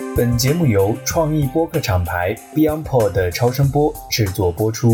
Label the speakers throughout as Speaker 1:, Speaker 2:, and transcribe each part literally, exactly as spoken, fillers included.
Speaker 1: 本节目由创意播客厂牌 BeyondPod 的超声波制作播出。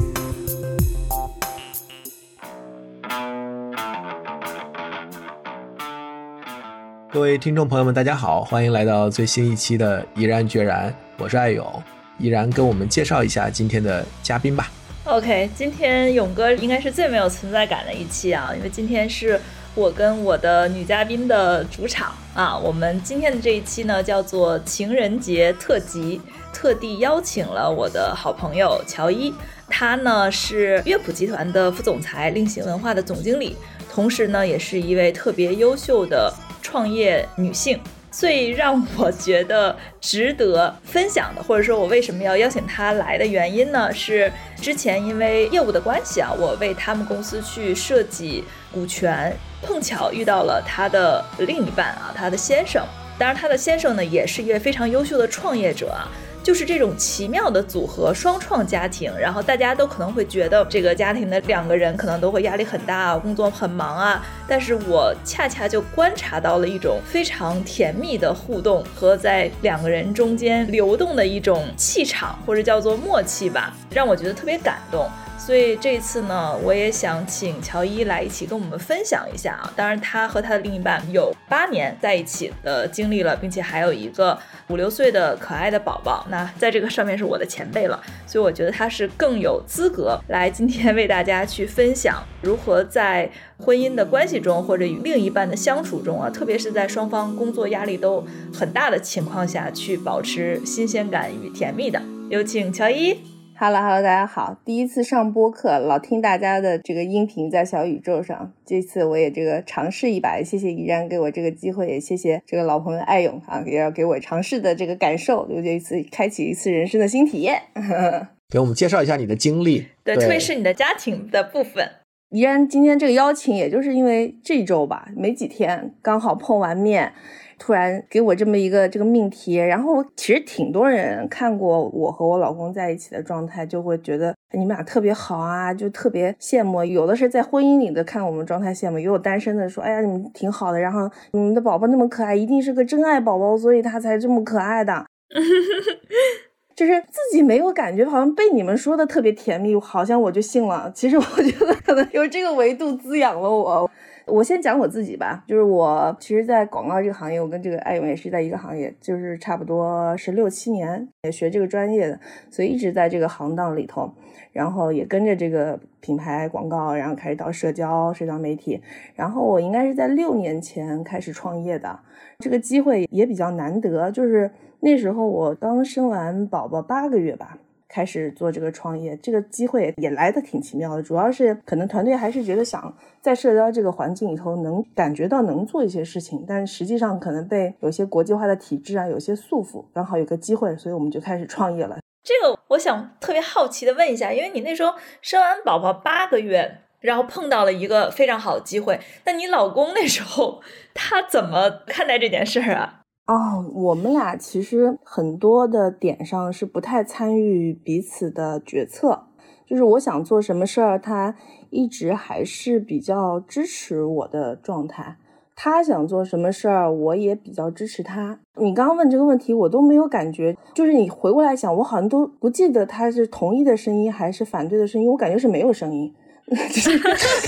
Speaker 2: 各位听众朋友们大家好，欢迎来到最新一期的毅然决然，我是艾勇。毅然跟我们介绍一下今天的嘉宾吧。
Speaker 3: OK， 今天勇哥应该是最没有存在感的一期啊，因为今天是我跟我的女嘉宾的主场啊。我们今天的这一期呢叫做情人节特辑，特地邀请了我的好朋友乔伊，她呢是乐谱集团的副总裁，令行文化的总经理，同时呢也是一位特别优秀的创业女性。最让我觉得值得分享的，或者说我为什么要邀请她来的原因呢，是之前因为业务的关系啊，我为他们公司去设计股权，碰巧遇到了她的另一半啊，她的先生。当然她的先生呢也是一位非常优秀的创业者啊，就是这种奇妙的组合，双创家庭，然后大家都可能会觉得这个家庭的两个人可能都会压力很大啊，工作很忙啊，但是我恰恰就观察到了一种非常甜蜜的互动和在两个人中间流动的一种气场，或者叫做默契吧，让我觉得特别感动。所以这次呢，我也想请乔伊来一起跟我们分享一下啊。当然他和他的另一半有八年在一起的经历了，并且还有一个五六岁的可爱的宝宝，那在这个上面是我的前辈了，所以我觉得他是更有资格来今天为大家去分享如何在婚姻的关系中或者与另一半的相处中啊，特别是在双方工作压力都很大的情况下去保持新鲜感与甜蜜的。有请乔伊。
Speaker 4: Hello Hello， 大家好，第一次上播客，老听大家的这个音频在小宇宙上，这次我也这个尝试一把，谢谢怡然给我这个机会，也谢谢这个老朋友艾勇啊，也要给我尝试的这个感受，我这一次开启一次人生的新体验。
Speaker 2: 给我们介绍一下你的经历。
Speaker 3: 对， 对，特别是你的家庭的部分。
Speaker 4: 怡然今天这个邀请也就是因为这周吧，没几天刚好碰完面，突然给我这么一个这个命题，然后其实挺多人看过我和我老公在一起的状态，就会觉得你们俩特别好啊，就特别羡慕。有的是在婚姻里的看我们状态羡慕，也有单身的说哎呀你们挺好的，然后你们的宝宝那么可爱，一定是个真爱宝宝，所以他才这么可爱的。就是自己没有感觉，好像被你们说的特别甜蜜，好像我就信了。其实我觉得可能有这个维度滋养了我。我先讲我自己吧，就是我其实在广告这个行业，我跟这个艾勇也是在一个行业，就是差不多是六七年也学这个专业的，所以一直在这个行当里头，然后也跟着这个品牌广告，然后开始到社交社交媒体，然后我应该是在六年前开始创业的，这个机会也比较难得，就是那时候我刚生完宝宝八个月吧，开始做这个创业，这个机会也来得挺奇妙的，主要是可能团队还是觉得想在社交这个环境里头能感觉到能做一些事情，但实际上可能被有些国际化的体制啊有些束缚，刚好有个机会，所以我们就开始创业了。
Speaker 3: 这个我想特别好奇的问一下，因为你那时候生完宝宝八个月，然后碰到了一个非常好的机会，那你老公那时候他怎么看待这件事啊？
Speaker 4: 哦，我们俩其实很多的点上是不太参与彼此的决策，就是我想做什么事儿，他一直还是比较支持我的状态，他想做什么事儿，我也比较支持他。你刚刚问这个问题我都没有感觉，就是你回过来想，我好像都不记得他是同意的声音还是反对的声音，我感觉是没有声音。其实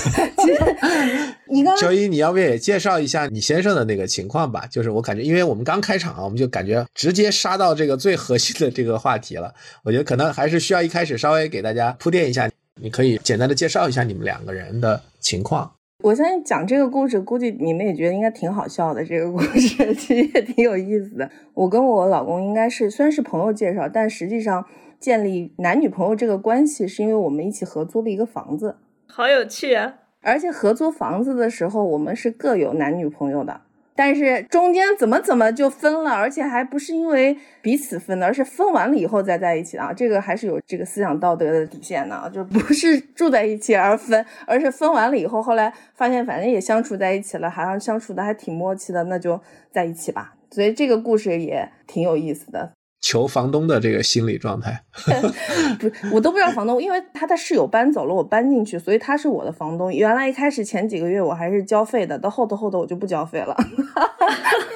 Speaker 4: 你刚
Speaker 2: 乔伊，你要不也介绍一下你先生的那个情况吧？就是我感觉因为我们刚开场啊，我们就感觉直接杀到这个最核心的这个话题了，我觉得可能还是需要一开始稍微给大家铺垫一下，你可以简单的介绍一下你们两个人的情况。
Speaker 4: 我相信讲这个故事估计你们也觉得应该挺好笑的，这个故事其实也挺有意思的。我跟我老公应该是虽然是朋友介绍，但实际上建立男女朋友这个关系是因为我们一起合租了一个房子。
Speaker 3: 好有趣啊！
Speaker 4: 而且合租房子的时候我们是各有男女朋友的，但是中间怎么怎么就分了，而且还不是因为彼此分的，而是分完了以后再在一起的啊，这个还是有这个思想道德的底线的，就不是住在一起而分，而是分完了以后后来发现反正也相处在一起了，好像相处的还挺默契的，那就在一起吧。所以这个故事也挺有意思的。
Speaker 2: 求房东的这个心理状态
Speaker 4: 不，我都不知道房东，因为他的室友搬走了，我搬进去，所以他是我的房东。原来一开始前几个月我还是交费的，到后头后头我就不交费了。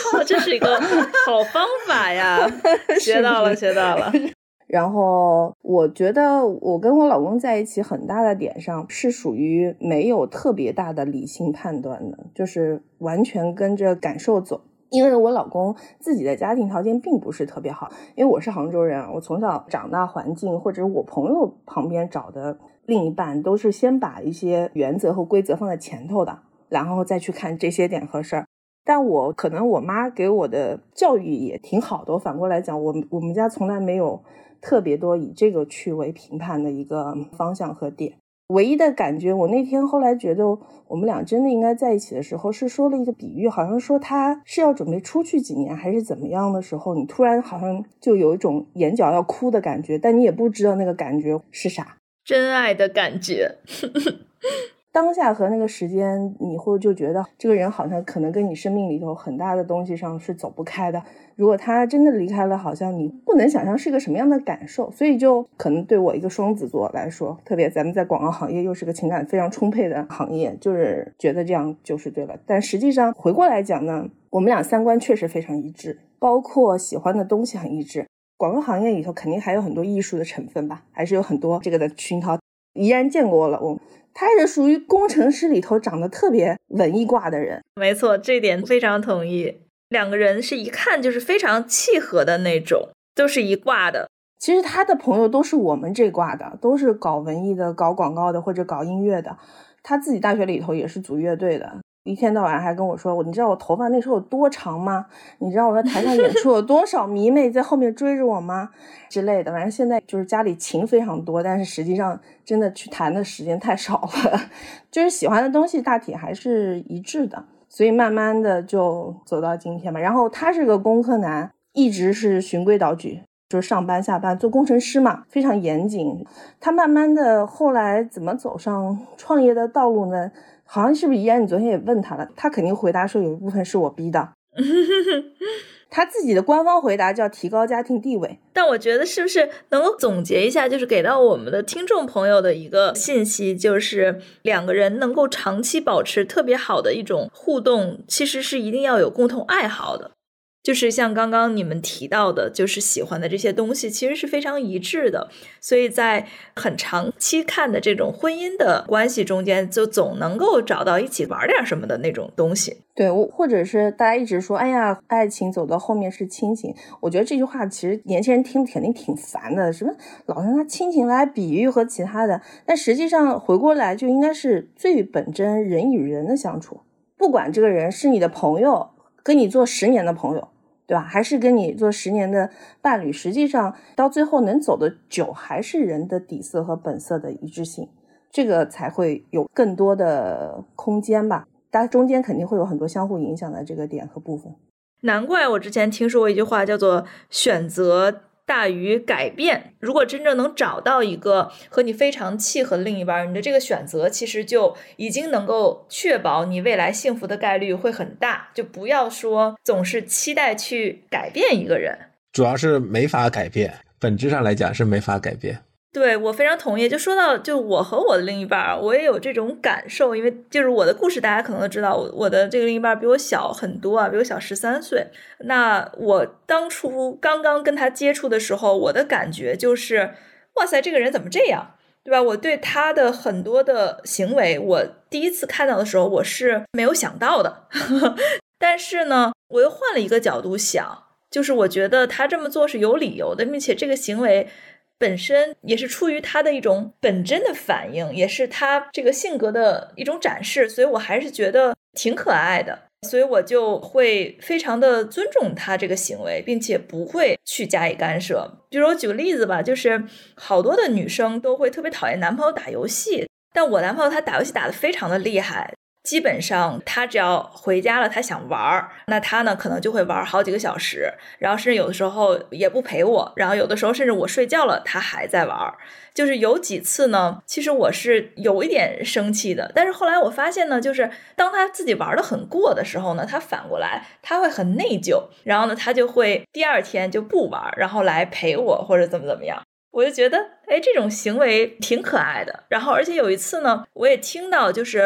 Speaker 3: 哦，这是一个好方法呀，学到了学到了。
Speaker 4: 然后我觉得我跟我老公在一起很大的点上是属于没有特别大的理性判断的，就是完全跟着感受走。因为我老公自己的家庭条件并不是特别好，因为我是杭州人，我从小长大环境或者我朋友旁边找的另一半都是先把一些原则和规则放在前头的，然后再去看这些点和事儿。但我可能我妈给我的教育也挺好的，我反过来讲，我我们家从来没有特别多以这个去为评判的一个方向和点。唯一的感觉，我那天后来觉得我们俩真的应该在一起的时候，是说了一个比喻，好像说他是要准备出去几年还是怎么样的时候，你突然好像就有一种眼角要哭的感觉，但你也不知道那个感觉是啥，
Speaker 3: 真爱的感觉。
Speaker 4: 当下和那个时间，你会就觉得这个人好像可能跟你生命里头很大的东西上是走不开的。如果他真的离开了，好像你不能想象是个什么样的感受。所以就可能对我一个双子座来说，特别咱们在广告行业又是个情感非常充沛的行业，就是觉得这样就是对了。但实际上回过来讲呢，我们俩三观确实非常一致，包括喜欢的东西很一致。广告行业里头肯定还有很多艺术的成分吧，还是有很多这个的熏陶。依然见过了，我他是属于工程师里头长得特别文艺挂的人。
Speaker 3: 没错，这点非常同意。两个人是一看就是非常契合的那种，都是一挂的。
Speaker 4: 其实他的朋友都是我们这挂的，都是搞文艺的、搞广告的或者搞音乐的。他自己大学里头也是组乐队的，一天到晚还跟我说，你知道我头发那时候有多长吗？你知道我在台上演出有多少迷妹在后面追着我吗？之类的。反正现在就是家里琴非常多，但是实际上真的去弹的时间太少了，就是喜欢的东西大体还是一致的，所以慢慢的就走到今天嘛。然后他是个工科男，一直是循规蹈矩，就是上班下班做工程师嘛，非常严谨。他慢慢的后来怎么走上创业的道路呢？好像是不是依然你昨天也问他了，他肯定回答说有一部分是我逼的。他自己的官方回答叫提高家庭地位。
Speaker 3: 但我觉得是不是能够总结一下，就是给到我们的听众朋友的一个信息，就是两个人能够长期保持特别好的一种互动，其实是一定要有共同爱好的。就是像刚刚你们提到的，就是喜欢的这些东西其实是非常一致的，所以在很长期看的这种婚姻的关系中间，就总能够找到一起玩点什么的那种东西。
Speaker 4: 对，或者是大家一直说哎呀爱情走到后面是亲情，我觉得这句话其实年轻人听肯定挺烦的，什么老是拿亲情来比喻和其他的，但实际上回过来就应该是最本真人与人的相处，不管这个人是你的朋友，跟你做十年的朋友，对吧？还是跟你做十年的伴侣，实际上到最后能走得久，还是人的底色和本色的一致性，这个才会有更多的空间吧。大家中间肯定会有很多相互影响的这个点和部分。
Speaker 3: 难怪我之前听说过一句话叫做选择大于改变。如果真正能找到一个和你非常契合的另一半，你的这个选择其实就已经能够确保你未来幸福的概率会很大。就不要说总是期待去改变一个人，
Speaker 2: 主要是没法改变，本质上来讲是没法改变。
Speaker 3: 对，我非常同意。就说到就我和我的另一半，我也有这种感受，因为就是我的故事大家可能都知道，我我的这个另一半比我小很多啊，比我小十三岁。那我当初刚刚跟他接触的时候，我的感觉就是哇塞，这个人怎么这样，对吧？我对他的很多的行为，我第一次看到的时候我是没有想到的但是呢我又换了一个角度想，就是我觉得他这么做是有理由的，并且这个行为本身也是出于他的一种本真的反应，也是他这个性格的一种展示，所以我还是觉得挺可爱的，所以我就会非常的尊重他这个行为，并且不会去加以干涉。比如我举个例子吧，就是好多的女生都会特别讨厌男朋友打游戏，但我男朋友他打游戏打得非常的厉害，基本上他只要回家了他想玩，那他呢可能就会玩好几个小时，然后甚至有的时候也不陪我，然后有的时候甚至我睡觉了他还在玩。就是有几次呢其实我是有一点生气的，但是后来我发现呢，就是当他自己玩得很过的时候呢，他反过来他会很内疚，然后呢他就会第二天就不玩，然后来陪我或者怎么怎么样。我就觉得哎，这种行为挺可爱的。然后而且有一次呢我也听到就是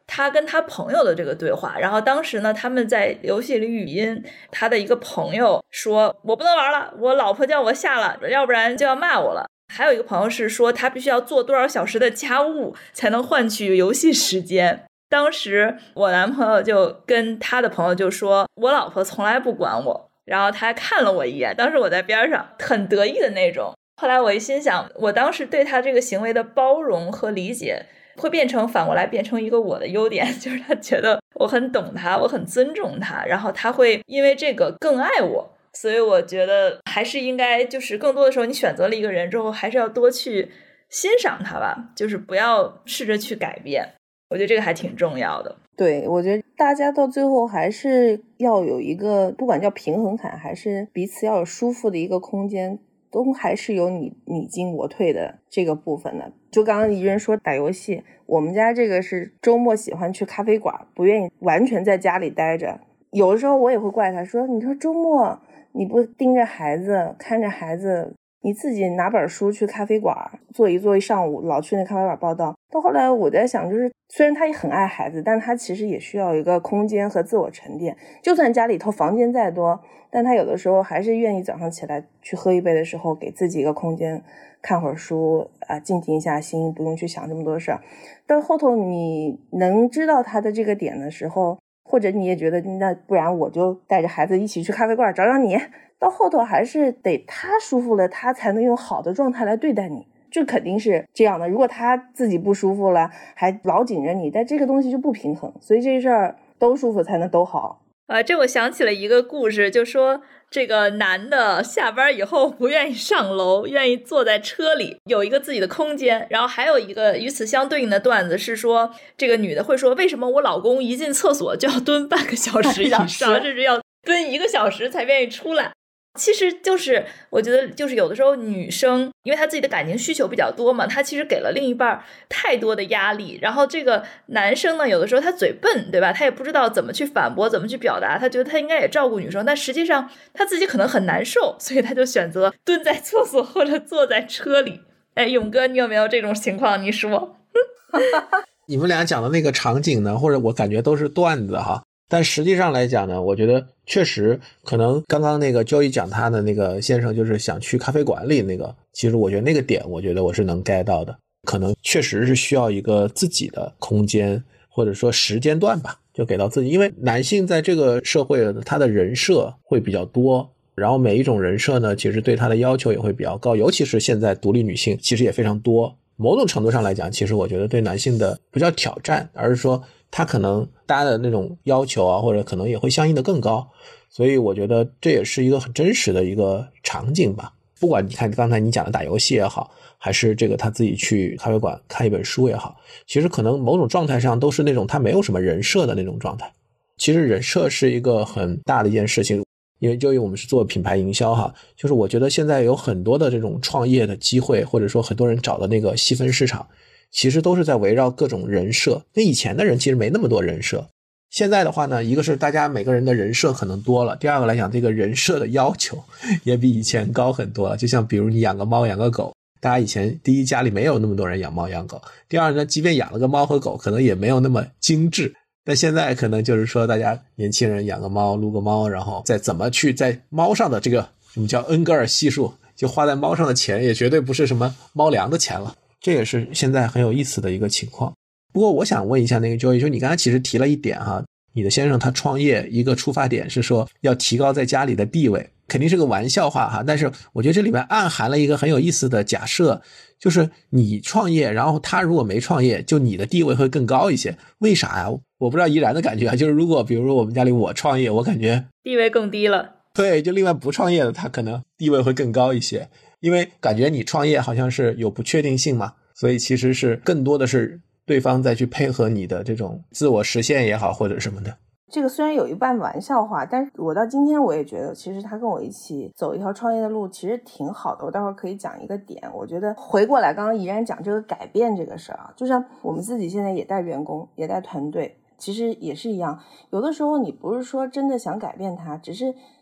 Speaker 3: 他跟他朋友的这个对话。然后当时呢，他们在游戏里语音，他的一个朋友说我不能玩了，我老婆叫我下了，要不然就要骂我了。还有一个朋友是说他必须要做多少小时的家务才能换取游戏时间。当时我男朋友就跟他的朋友就说我老婆从来不管我，然后他还看了我一眼，当时我在边上很得意的那种。后来我一心想，我当时对他这个行为的包容和理解会变成反过来变成一个我的优点，就是他觉得我很懂他，我很尊重他，然后他会因为这个更爱我。所以我觉得还是应该就是更多的时候你选择了一个人之后还是要多去欣赏他吧，就是不要试着去改变，我觉得这个还挺重要的。
Speaker 4: 对，我觉得大家到最后还是要有一个不管叫平衡感还是彼此要有舒服的一个空间，都还是有你你进我退的这个部分的。就刚刚一人说打游戏，我们家这个是周末喜欢去咖啡馆，不愿意完全在家里待着。有的时候我也会怪他说，你说周末你不盯着孩子看着孩子，你自己拿本书去咖啡馆坐一坐一上午，老去那咖啡馆报道。到后来我在想，就是虽然他也很爱孩子，但他其实也需要一个空间和自我沉淀。就算家里头房间再多，但他有的时候还是愿意早上起来去喝一杯的时候给自己一个空间，看会儿书啊，静静一下心，不用去想这么多事儿。到后头你能知道他的这个点的时候，或者你也觉得那不然我就带着孩子一起去咖啡馆找找你，到后头还是得他舒服了，他才能用好的状态来对待你，这肯定是这样的。如果他自己不舒服了还老紧着你，但这个东西就不平衡，所以这事儿都舒服才能都好。
Speaker 3: 啊，这我想起了一个故事，就说这个男的下班以后不愿意上楼，愿意坐在车里，有一个自己的空间。然后还有一个与此相对应的段子是说，这个女的会说，为什么我老公一进厕所就要蹲半个小时以上，甚至要蹲一个小时才愿意出来。其实就是我觉得就是有的时候女生因为她自己的感情需求比较多嘛，她其实给了另一半太多的压力，然后这个男生呢有的时候他嘴笨，对吧，他也不知道怎么去反驳怎么去表达，他觉得他应该也照顾女生，但实际上他自己可能很难受，所以他就选择蹲在厕所或者坐在车里。哎，勇哥你有没有这种情况？你说
Speaker 2: 你们俩讲的那个场景呢，或者我感觉都是段子哈，但实际上来讲呢，我觉得确实可能刚刚那个 Joey 讲他的那个先生就是想去咖啡馆里那个，其实我觉得那个点我觉得我是能 get 到的，可能确实是需要一个自己的空间或者说时间段吧，就给到自己。因为男性在这个社会他的人设会比较多，然后每一种人设呢其实对他的要求也会比较高，尤其是现在独立女性其实也非常多，某种程度上来讲其实我觉得对男性的不叫挑战，而是说他可能大家的那种要求啊，或者可能也会相应的更高，所以我觉得这也是一个很真实的一个场景吧。不管你看刚才你讲的打游戏也好，还是这个他自己去咖啡馆看一本书也好，其实可能某种状态上都是那种他没有什么人设的那种状态。其实人设是一个很大的一件事情，因为就因为我们是做品牌营销哈，就是我觉得现在有很多的这种创业的机会，或者说很多人找的那个细分市场，其实都是在围绕各种人设。那以前的人其实没那么多人设，现在的话呢，一个是大家每个人的人设可能多了，第二个来讲这个人设的要求也比以前高很多了。就像比如你养个猫养个狗，大家以前第一家里没有那么多人养猫养狗，第二呢即便养了个猫和狗可能也没有那么精致，但现在可能就是说大家年轻人养个猫撸个猫，然后再怎么去在猫上的这个什么叫恩格尔系数，就花在猫上的钱也绝对不是什么猫粮的钱了，这也是现在很有意思的一个情况。不过我想问一下那个 Joey， 就你刚才其实提了一点哈，你的先生他创业一个出发点是说要提高在家里的地位，肯定是个玩笑话哈，但是我觉得这里面暗含了一个很有意思的假设，就是你创业，然后他如果没创业，就你的地位会更高一些。为啥呀？我不知道怡然的感觉啊，就是如果比如说我们家里我创业，我感觉
Speaker 3: 地位更低了。
Speaker 2: 对，就另外不创业的他可能地位会更高一些，因为感觉你创业好像是有不确定性嘛，所以其实是更多的是对方再去配合你的这种自我实现也好或者什么的。
Speaker 4: 这个虽然有一半玩笑话，但是我到今天我也觉得其实他跟我一起走一条创业的路其实挺好的。我待会儿可以讲一个点，我觉得回过来刚刚怡然讲这个改变这个事儿啊，就像我们自己现在也带员工也带团队，其实也是一样，有的时候你不是说真的想改变他，只是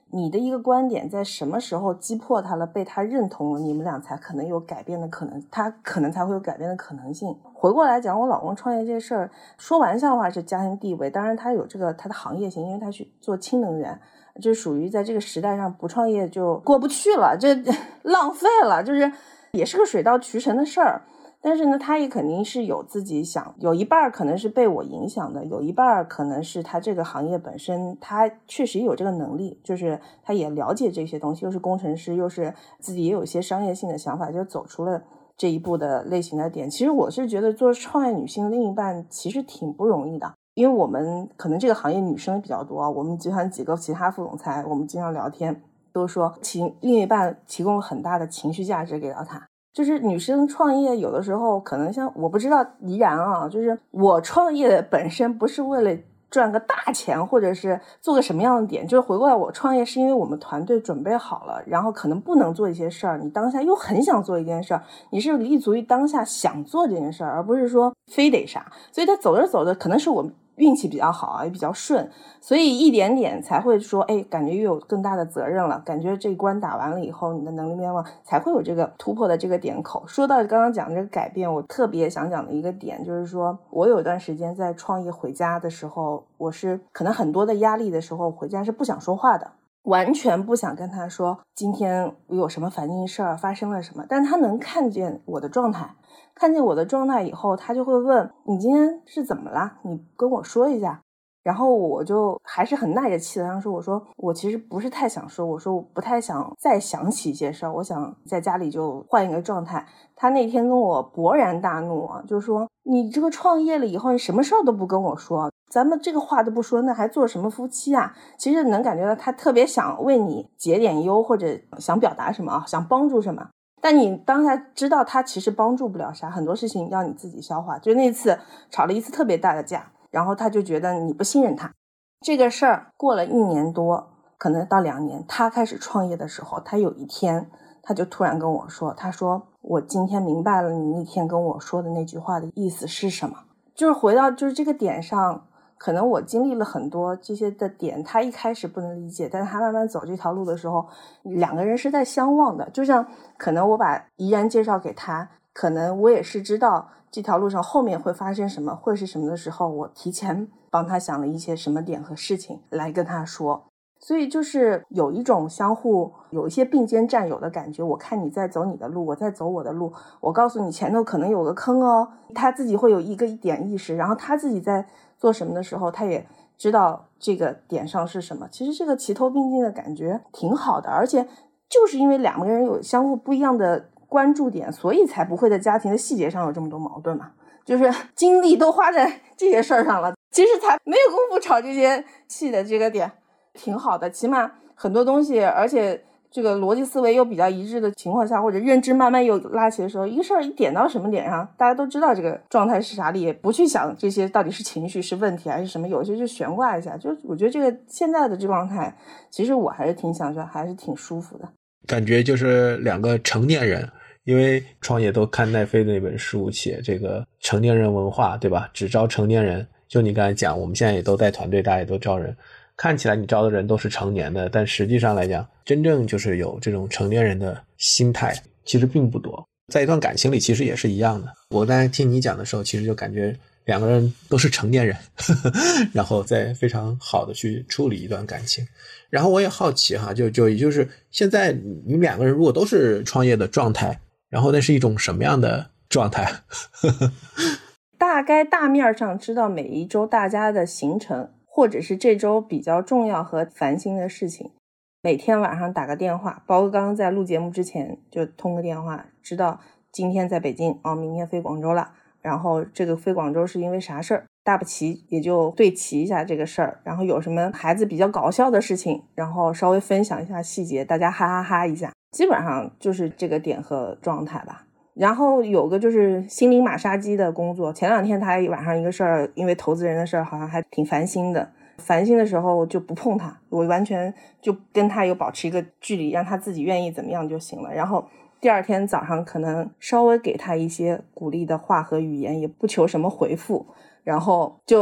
Speaker 4: 你的一个观点在什么时候击破他了，被他认同了，你们俩才可能有改变的可能，他可能才会有改变的可能性。回过来讲，我老公创业这事儿，说玩笑话是家庭地位，当然他有这个他的行业性，因为他去做氢能源，就属于在这个时代上不创业就过不去了，这浪费了，就是也是个水到渠成的事儿。但是呢，他也肯定是有自己想，有一半可能是被我影响的，有一半可能是他这个行业本身他确实有这个能力，就是他也了解这些东西，又是工程师，又是自己也有一些商业性的想法，就走出了这一步的类型的点。其实我是觉得做创业女性另一半其实挺不容易的，因为我们可能这个行业女生比较多，我们集团几个其他副总裁我们经常聊天都说其另一半提供了很大的情绪价值给到他。就是女生创业有的时候可能像我不知道怡然啊，就是我创业本身不是为了赚个大钱或者是做个什么样的点，就是回过来我创业是因为我们团队准备好了，然后可能不能做一些事儿，你当下又很想做一件事儿，你是立足于当下想做这件事儿，而不是说非得啥。所以他走着走着可能是我运气比较好啊，也比较顺，所以一点点才会说，哎，感觉又有更大的责任了，感觉这一关打完了以后，你的能力面望才会有这个突破的这个点口。说到刚刚讲这个改变，我特别想讲的一个点就是说，我有一段时间在创业回家的时候，我是可能很多的压力的时候，回家是不想说话的，完全不想跟他说今天有什么烦心事儿，发生了什么，但他能看见我的状态，看见我的状态以后，他就会问你今天是怎么了，你跟我说一下。然后我就还是很耐着气的说，我说我其实不是太想说，我说我不太想再想起一些事儿，我想在家里就换一个状态。他那天跟我勃然大怒啊，就说你这个创业了以后，你什么事儿都不跟我说，咱们这个话都不说，那还做什么夫妻啊？其实能感觉到他特别想为你解点忧，或者想表达什么，想帮助什么。但你当下知道他其实帮助不了啥，很多事情要你自己消化。就那次吵了一次特别大的架，然后他就觉得你不信任他。这个事儿过了一年多，可能到两年，他开始创业的时候，他有一天他就突然跟我说，他说我今天明白了你那天跟我说的那句话的意思是什么。就是回到就是这个点上，可能我经历了很多这些的点，他一开始不能理解，但是他慢慢走这条路的时候，两个人是在相望的。就像可能我把怡然介绍给他，可能我也是知道这条路上后面会发生什么，会是什么的时候，我提前帮他想了一些什么点和事情来跟他说。所以就是有一种相互有一些并肩战友的感觉，我看你在走你的路，我在走我的路，我告诉你前头可能有个坑哦，他自己会有一个一点意识，然后他自己在做什么的时候，他也知道这个点上是什么。其实这个齐头并进的感觉挺好的，而且就是因为两个人有相互不一样的关注点，所以才不会在家庭的细节上有这么多矛盾嘛，就是精力都花在这些事儿上了，其实才没有功夫吵这些细的这个点，挺好的。起码很多东西，而且这个逻辑思维又比较一致的情况下，或者认知慢慢又拉起的时候，一个事儿一点到什么点上，大家都知道这个状态是啥里，也不去想这些到底是情绪是问题还是什么，有些就悬挂一下。就我觉得这个现在的这状态，其实我还是挺想说，还是挺舒服的。
Speaker 2: 感觉就是两个成年人，因为创业都看奈飞的那本书写这个成年人文化，对吧？只招成年人。就你刚才讲，我们现在也都在团队，大家也都招人，看起来你招的人都是成年的，但实际上来讲，真正就是有这种成年人的心态其实并不多。在一段感情里其实也是一样的，我刚才听你讲的时候，其实就感觉两个人都是成年人呵呵，然后再非常好的去处理一段感情。然后我也好奇哈，就就也就是现在你们两个人如果都是创业的状态，然后那是一种什么样的状态？
Speaker 4: 大概大面上知道每一周大家的行程，或者是这周比较重要和烦心的事情，每天晚上打个电话，包括刚刚在录节目之前就通个电话，知道今天在北京哦，明天飞广州了，然后这个飞广州是因为啥事儿，大不齐也就对齐一下这个事儿，然后有什么孩子比较搞笑的事情，然后稍微分享一下细节，大家哈哈哈一下，基本上就是这个点和状态吧。然后有个就是心灵马杀鸡的工作，前两天他晚上一个事儿，因为投资人的事儿好像还挺烦心的，烦心的时候就不碰他，我完全就跟他有保持一个距离，让他自己愿意怎么样就行了。然后第二天早上可能稍微给他一些鼓励的话和语言，也不求什么回复，然后就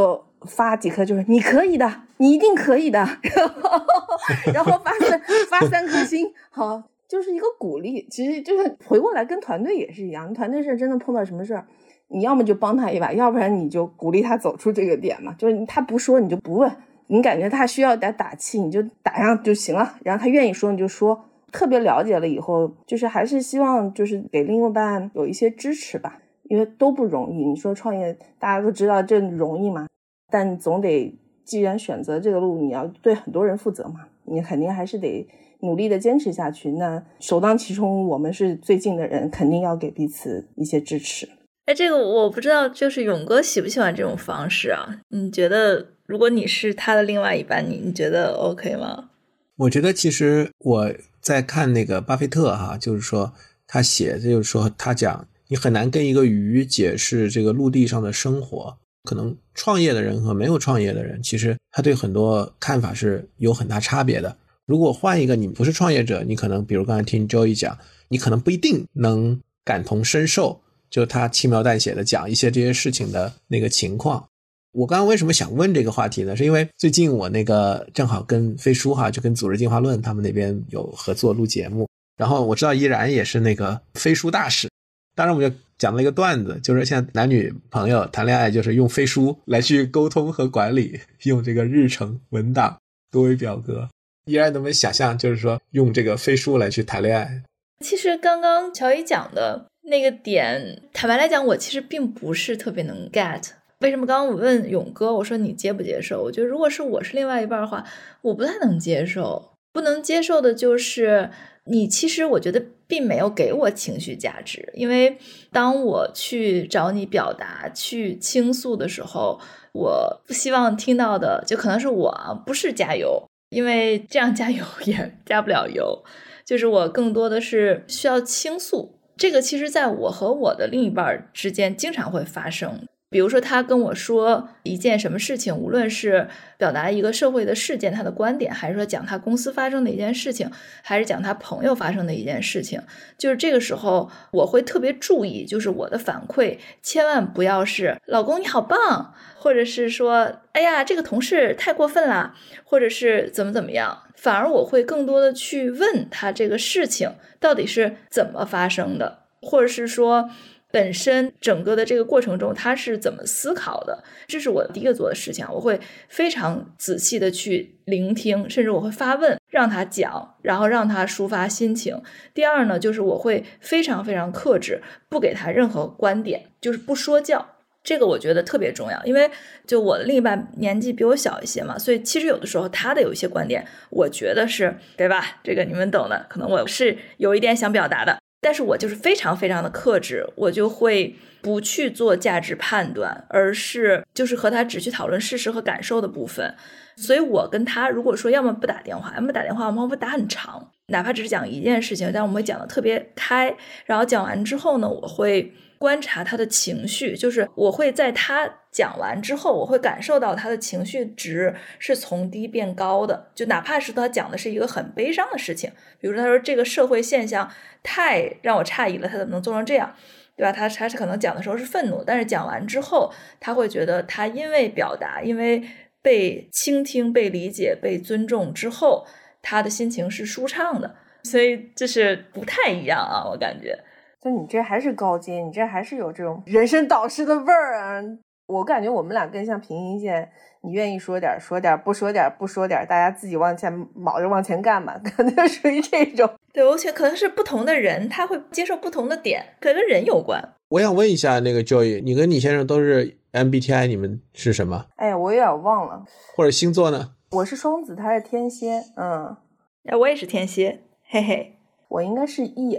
Speaker 4: 发几颗就是你可以的，你一定可以的，然后然后发三发三颗星，好，就是一个鼓励。其实就是回过来跟团队也是一样，团队是真的碰到什么事儿，你要么就帮他一把，要不然你就鼓励他走出这个点嘛。就是他不说你就不问，你感觉他需要点打气你就打上就行了，然后他愿意说你就说。特别了解了以后，就是还是希望就是给另一半有一些支持吧，因为都不容易。你说创业大家都知道这容易嘛，但总得既然选择这个路，你要对很多人负责嘛，你肯定还是得努力的坚持下去。那首当其冲，我们是最近的人，肯定要给彼此一些支持。
Speaker 3: 哎，这个我不知道，就是勇哥喜不喜欢这种方式啊？你觉得如果你是他的另外一半，你你觉得 OK 吗？
Speaker 2: 我觉得其实我在看那个巴菲特哈，就是说他写，就是说他讲你很难跟一个鱼解释这个陆地上的生活。可能创业的人和没有创业的人，其实他对很多看法是有很大差别的。如果换一个你不是创业者，你可能比如刚才听 Joey 讲，你可能不一定能感同身受，就他轻描淡写的讲一些这些事情的那个情况。我刚刚为什么想问这个话题呢？是因为最近我那个正好跟飞书哈，就跟组织进化论他们那边有合作录节目，然后我知道依然也是那个飞书大使，当然我们就讲了一个段子，就是现在男女朋友谈恋爱就是用飞书来去沟通和管理，用这个日程文档多维表格。依然能不能想象就是说用这个飞书来去谈恋爱？
Speaker 3: 其实刚刚乔伊讲的那个点，坦白来讲我其实并不是特别能 get。为什么刚刚我问勇哥，我说你接不接受？我觉得如果是我是另外一半的话，我不太能接受。不能接受的就是你其实我觉得并没有给我情绪价值，因为当我去找你表达去倾诉的时候，我不希望听到的就可能是我不是加油，因为这样加油也加不了油，就是我更多的是需要倾诉。这个其实在我和我的另一半之间经常会发生。比如说他跟我说一件什么事情，无论是表达一个社会的事件他的观点，还是说讲他公司发生的一件事情，还是讲他朋友发生的一件事情，就是这个时候我会特别注意，就是我的反馈千万不要是老公你好棒，或者是说哎呀这个同事太过分了，或者是怎么怎么样，反而我会更多的去问他这个事情到底是怎么发生的，或者是说本身整个的这个过程中他是怎么思考的。这是我第一个做的事情，我会非常仔细的去聆听，甚至我会发问让他讲，然后让他抒发心情。第二呢，就是我会非常非常克制，不给他任何观点，就是不说教。这个我觉得特别重要，因为就我的另一半年纪比我小一些嘛，所以其实有的时候他的有一些观点我觉得是对吧，这个你们懂的，可能我是有一点想表达的，但是我就是非常非常的克制，我就会不去做价值判断，而是就是和他只去讨论事实和感受的部分。所以我跟他如果说要么不打电话，要么打电话我们会打很长，哪怕只是讲一件事情，但我们会讲得特别开，然后讲完之后呢，我会观察他的情绪，就是我会在他讲完之后，我会感受到他的情绪值是从低变高的，就哪怕是他讲的是一个很悲伤的事情，比如说他说这个社会现象太让我诧异了，他怎么能做成这样，对吧？他他是可能讲的时候是愤怒，但是讲完之后他会觉得他因为表达，因为被倾听、被理解、被尊重之后，他的心情是舒畅的，所以就是不太一样啊，我感觉。
Speaker 4: 就你这还是高阶，你这还是有这种人生导师的味儿啊！我感觉我们俩更像平行线，你愿意说点说点，不说点不说点，大家自己往前卯着往前干嘛，可能属于这种。
Speaker 3: 对，我觉得可能是不同的人，他会接受不同的点，可能跟人有关。
Speaker 2: 我想问一下那个 Joey， 你跟你先生都是 M B T I， 你们是什么？
Speaker 4: 哎呀，我有点忘了。
Speaker 2: 或者星座呢？我
Speaker 4: 是双子，他是天蝎。嗯，
Speaker 3: 哎，我也是天蝎，嘿嘿。
Speaker 4: 我应该是 E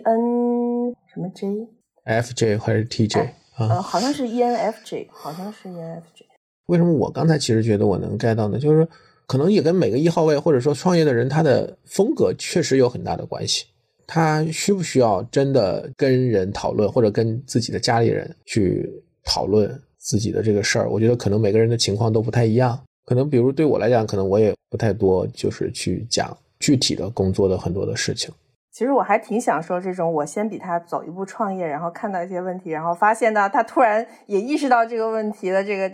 Speaker 4: N 什么 J？F
Speaker 2: J 还是 T J？、哎
Speaker 4: 啊、呃，好像是 E N F J， 好像是 E N F J。
Speaker 2: 为什么我刚才其实觉得我能 get 到呢？就是可能也跟每个一号位或者说创业的人他的风格确实有很大的关系。他需不需要真的跟人讨论，或者跟自己的家里人去讨论自己的这个事儿？我觉得可能每个人的情况都不太一样。可能比如对我来讲，可能我也不太多就是去讲具体的工作的很多的事情。
Speaker 4: 其实我还挺享受这种我先比他走一步创业，然后看到一些问题，然后发现到他突然也意识到这个问题的这个点。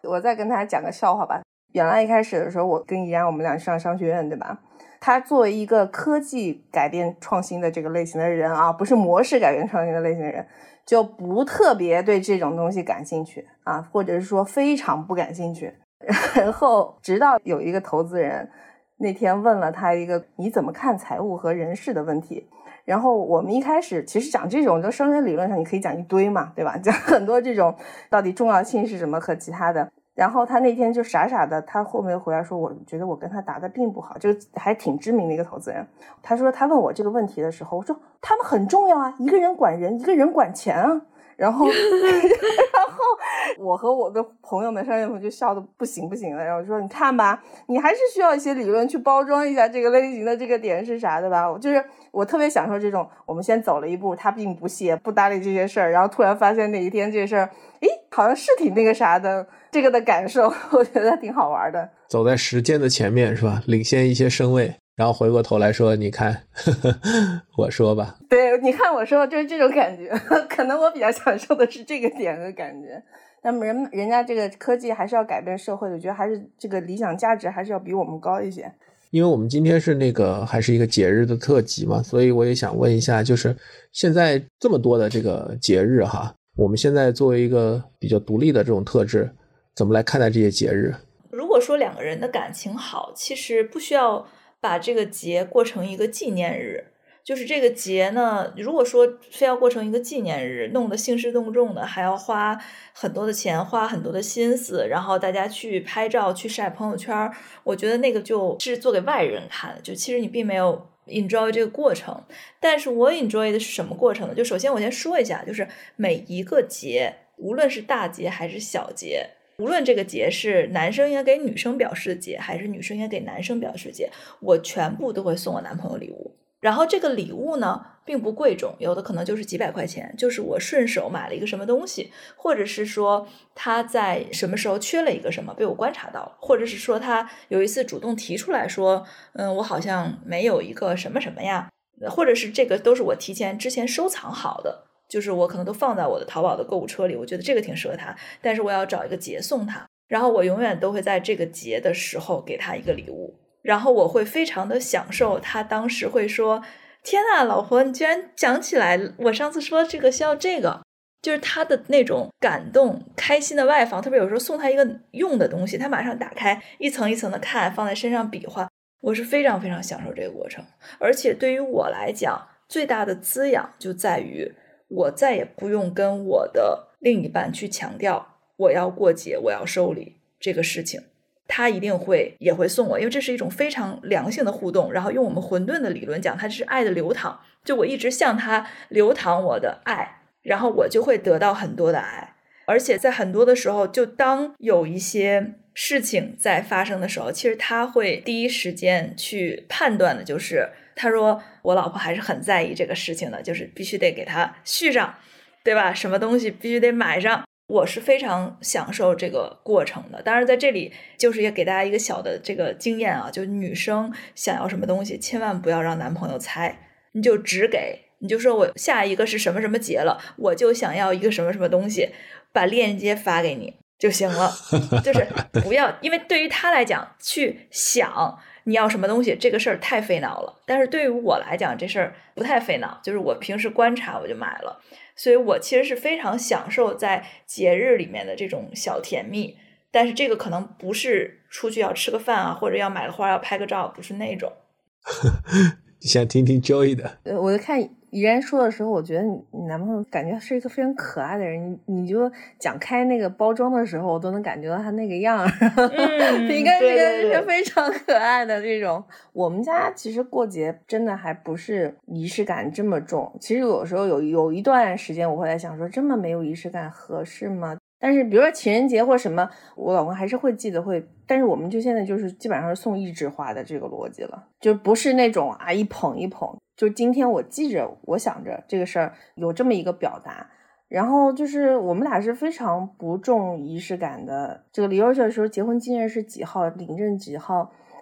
Speaker 4: 我再跟他讲个笑话吧。原来一开始的时候，我跟怡然我们俩上商学院，对吧？他作为一个科技改变创新的这个类型的人啊，不是模式改变创新的类型的人，就不特别对这种东西感兴趣啊，或者是说非常不感兴趣。然后直到有一个投资人那天问了他一个你怎么看财务和人事的问题，然后我们一开始其实讲这种就商学理论上你可以讲一堆嘛，对吧？讲很多这种到底重要性是什么和其他的。然后他那天就傻傻的，他后面回来说我觉得我跟他答的并不好，这个还挺知名的一个投资人。他说他问我这个问题的时候，我说他们很重要啊，一个人管人，一个人管钱啊。然后然后我和我的朋友们商业朋友就笑得不行不行的，然后说你看吧，你还是需要一些理论去包装一下这个类型的这个点是啥，对吧？就是我特别享受这种我们先走了一步，他并不屑不搭理这些事儿，然后突然发现哪一天这事儿诶好像是挺那个啥的，这个的感受我觉得挺好玩的。
Speaker 2: 走在时间的前面是吧，领先一些身位，然后回过头来说你看呵呵我说吧，
Speaker 4: 对，你看我说就是这种感觉，可能我比较享受的是这个点的感觉。那么人人家这个科技还是要改变社会的，我觉得还是这个理想价值还是要比我们高一些。
Speaker 2: 因为我们今天是那个还是一个节日的特辑嘛，所以我也想问一下，就是现在这么多的这个节日哈，我们现在作为一个比较独立的这种特质，怎么来看待这些节日？
Speaker 3: 如果说两个人的感情好，其实不需要把这个节过成一个纪念日。就是这个节呢，如果说非要过成一个纪念日，弄得兴师动众的，还要花很多的钱，花很多的心思，然后大家去拍照去晒朋友圈，我觉得那个就是做给外人看的，就其实你并没有 enjoy 这个过程。但是我 enjoy 的是什么过程呢？就首先我先说一下，就是每一个节，无论是大节还是小节，无论这个节是男生应该给女生表示的节，还是女生应该给男生表示的节，我全部都会送我男朋友礼物。然后这个礼物呢并不贵重，有的可能就是几百块钱，就是我顺手买了一个什么东西，或者是说他在什么时候缺了一个什么被我观察到了，或者是说他有一次主动提出来说嗯，我好像没有一个什么什么呀，或者是这个都是我提前之前收藏好的，就是我可能都放在我的淘宝的购物车里，我觉得这个挺适合他，但是我要找一个节送他，然后我永远都会在这个节的时候给他一个礼物，然后我会非常的享受他当时会说天啊老婆你居然想起来我上次说这个需要这个，就是他的那种感动开心的外放，特别有时候送他一个用的东西，他马上打开一层一层的看，放在身上比划，我是非常非常享受这个过程。而且对于我来讲最大的滋养就在于我再也不用跟我的另一半去强调我要过节我要收礼这个事情，他一定会也会送我，因为这是一种非常良性的互动，然后用我们混沌的理论讲它是爱的流淌，就我一直向他流淌我的爱，然后我就会得到很多的爱。而且在很多的时候，就当有一些事情在发生的时候，其实他会第一时间去判断的，就是他说我老婆还是很在意这个事情的，就是必须得给他续上，对吧？什么东西必须得买上，我是非常享受这个过程的。当然在这里就是也给大家一个小的这个经验啊，就女生想要什么东西千万不要让男朋友猜，你就只给，你就说我下一个是什么什么节了，我就想要一个什么什么东西，把链接发给你就行了。就是不要，因为对于他来讲去想你要什么东西这个事儿太费脑了，但是对于我来讲这事儿不太费脑，就是我平时观察我就买了，所以我其实是非常享受在节日里面的这种小甜蜜。但是这个可能不是出去要吃个饭啊，或者要买个花要拍个照，不是那种。
Speaker 2: 想听听 Joey 的。
Speaker 4: 呃，我就看怡然说的时候，我觉得你你男朋友感觉是一个非常可爱的人，你你就讲开那个包装的时候，我都能感觉到他那个样儿，嗯、应该这个是非常可爱的这种。我们家其实过节真的还不是仪式感这么重，其实有时候有有一段时间我会在想说，这么没有仪式感合适吗？但是比如说情人节或什么，我老公还是会记得会，但是我们就现在就是基本上是送一枝花的这个逻辑了，就不是那种啊一捧一捧，就今天我记着我想着这个事儿有这么一个表达。然后就是我们俩是非常不重仪式感的，这个离婚的时候结婚纪念日是几号，领证几号，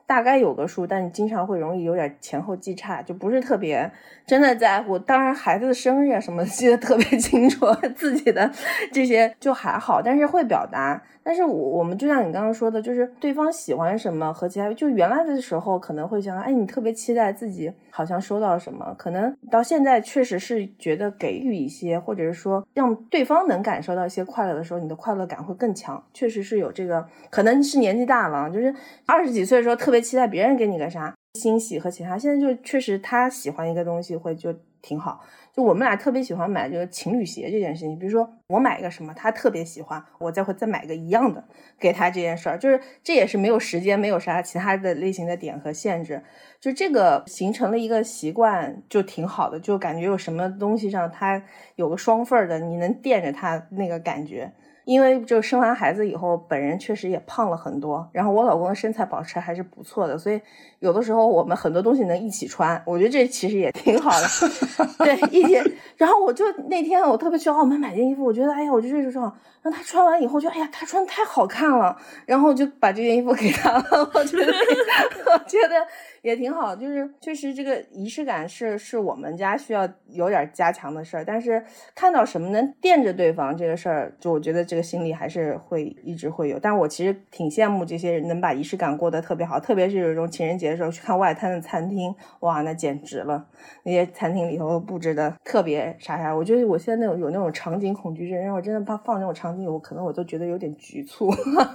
Speaker 4: 大概有个数，但你经常会容易有点前后记差，就不是特别真的在乎。当然孩子的生日啊什么的记得特别清楚，自己的这些就还好，但是会表达。但是我我们就像你刚刚说的，就是对方喜欢什么和其他，就原来的时候可能会想，哎，你特别期待自己好像收到什么，可能到现在确实是觉得给予一些，或者是说让对方能感受到一些快乐的时候，你的快乐感会更强。确实是有这个，可能是年纪大了，就是二十几岁的时候特别期待别人给你个啥欣喜和其他，现在就确实他喜欢一个东西会就挺好。就我们俩特别喜欢买这个情侣鞋这件事情，比如说我买一个什么他特别喜欢，我再会再买个一样的给他这件事儿，就是这也是没有时间没有啥其他的类型的点和限制，就这个形成了一个习惯就挺好的，就感觉有什么东西上他有个双份的，你能垫着他那个感觉。因为就生完孩子以后本人确实也胖了很多，然后我老公的身材保持还是不错的，所以有的时候我们很多东西能一起穿，我觉得这其实也挺好的。对，一起。然后我就那天我特别去澳门买件衣服，我觉得哎呀我就这种，让他穿完以后就哎呀他穿太好看了，然后我就把这件衣服给他了。我觉得我觉得也挺好，就是确实这个仪式感是是我们家需要有点加强的事儿，但是看到什么能垫着对方这个事儿，就我觉得这个心里还是会一直会有。但是我其实挺羡慕这些人能把仪式感过得特别好，特别是有一种情人节的时候去看外滩的餐厅，哇那简直了，那些餐厅里头布置的特别啥啥，我觉得我现在那种有那种场景恐惧症，让我真的怕放那种场景，我可能我都觉得有点局促。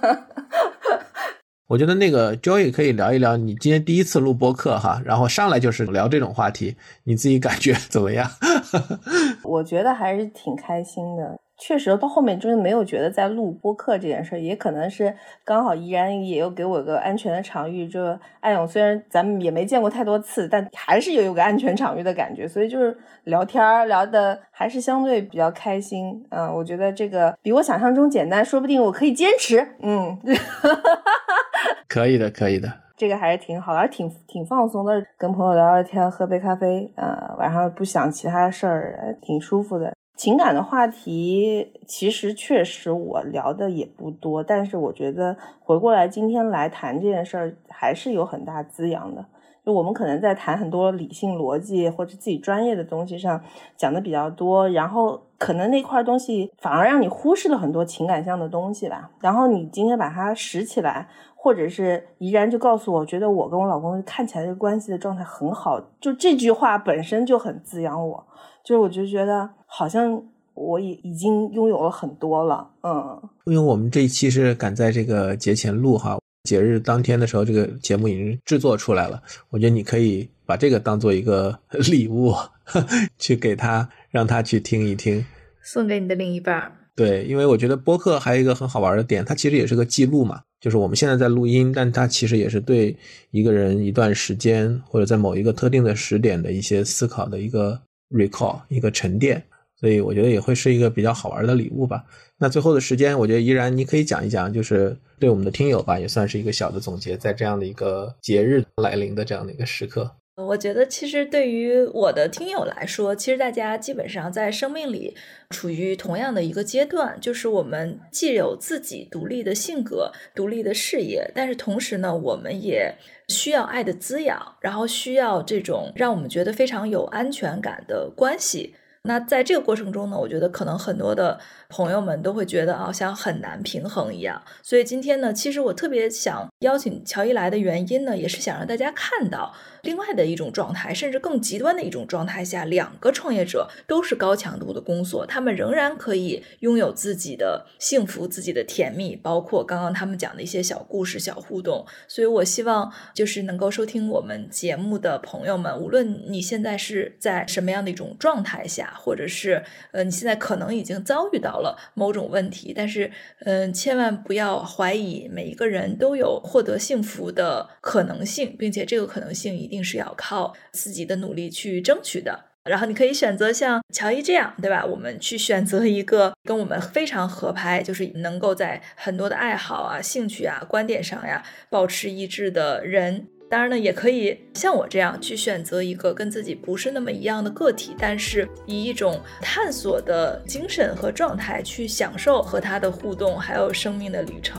Speaker 2: 我觉得那个 Joey 可以聊一聊你今天第一次录播客哈，然后上来就是聊这种话题，你自己感觉怎么样？
Speaker 4: 我觉得还是挺开心的，确实到后面真的没有觉得在录播客这件事，也可能是刚好依然也有给我个安全的场域，就艾勇虽然咱们也没见过太多次，但还是有有个安全场域的感觉，所以就是聊天聊的还是相对比较开心。嗯，我觉得这个比我想象中简单，说不定我可以坚持。嗯。
Speaker 2: 可以的可以的，
Speaker 4: 这个还是挺好的，而挺挺放松的，跟朋友聊聊天喝杯咖啡，呃，晚上不想其他事儿，挺舒服的。情感的话题其实确实我聊的也不多，但是我觉得回过来今天来谈这件事儿还是有很大滋养的。就我们可能在谈很多理性逻辑或者自己专业的东西上讲的比较多，然后可能那块东西反而让你忽视了很多情感上的东西吧，然后你今天把它拾起来，或者是怡然就告诉我觉得我跟我老公看起来这个关系的状态很好，就这句话本身就很滋养我，就是我就觉得好像我也已经拥有了很多了。嗯，
Speaker 2: 因为我们这一期是赶在这个节前录哈，节日当天的时候这个节目已经制作出来了，我觉得你可以把这个当做一个礼物去给他，让他去听一听，
Speaker 3: 送给你的另一半。
Speaker 2: 对，因为我觉得播客还有一个很好玩的点，它其实也是个记录嘛，就是我们现在在录音，但它其实也是对一个人一段时间或者在某一个特定的时点的一些思考的一个 recall， 一个沉淀，所以我觉得也会是一个比较好玩的礼物吧。那最后的时间我觉得依然你可以讲一讲，就是对我们的听友吧也算是一个小的总结，在这样的一个节日来临的这样的一个时刻。
Speaker 3: 我觉得其实对于我的听友来说，其实大家基本上在生命里处于同样的一个阶段，就是我们既有自己独立的性格、独立的事业，但是同时呢，我们也需要爱的滋养，然后需要这种让我们觉得非常有安全感的关系。那在这个过程中呢，我觉得可能很多的朋友们都会觉得好像很难平衡一样。所以今天呢，其实我特别想邀请乔伊来的原因呢，也是想让大家看到另外的一种状态，甚至更极端的一种状态下，两个创业者都是高强度的工作，他们仍然可以拥有自己的幸福、自己的甜蜜，包括刚刚他们讲的一些小故事、小互动。所以我希望就是能够收听我们节目的朋友们，无论你现在是在什么样的一种状态下，或者是呃你现在可能已经遭遇到了某种问题，但是嗯、呃，千万不要怀疑，每一个人都有获得幸福的可能性，并且这个可能性一定是要靠自己的努力去争取的。然后你可以选择像乔伊这样，对吧？我们去选择一个跟我们非常合拍，就是能够在很多的爱好啊、兴趣啊、观点上呀保持一致的人。当然呢，也可以像我这样去选择一个跟自己不是那么一样的个体，但是以一种探索的精神和状态去享受和他的互动，还有生命的旅程。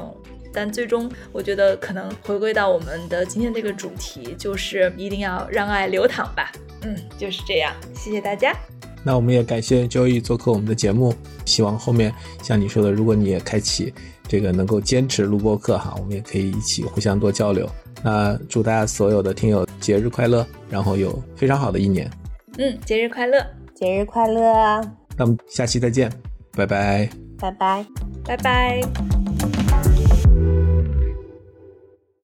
Speaker 3: 但最终我觉得可能回归到我们的今天这个主题，就是一定要让爱流淌吧。嗯，就是这样，谢谢大家。
Speaker 2: 那我们也感谢 Joey 做客我们的节目，希望后面像你说的，如果你也开启这个能够坚持录播课哈，我们也可以一起互相多交流。那祝大家所有的听友节日快乐，然后有非常好的一年。
Speaker 3: 嗯，节日快乐，
Speaker 4: 节日快乐，
Speaker 2: 那我们下期再见，拜拜，
Speaker 4: 拜拜，
Speaker 3: 拜拜。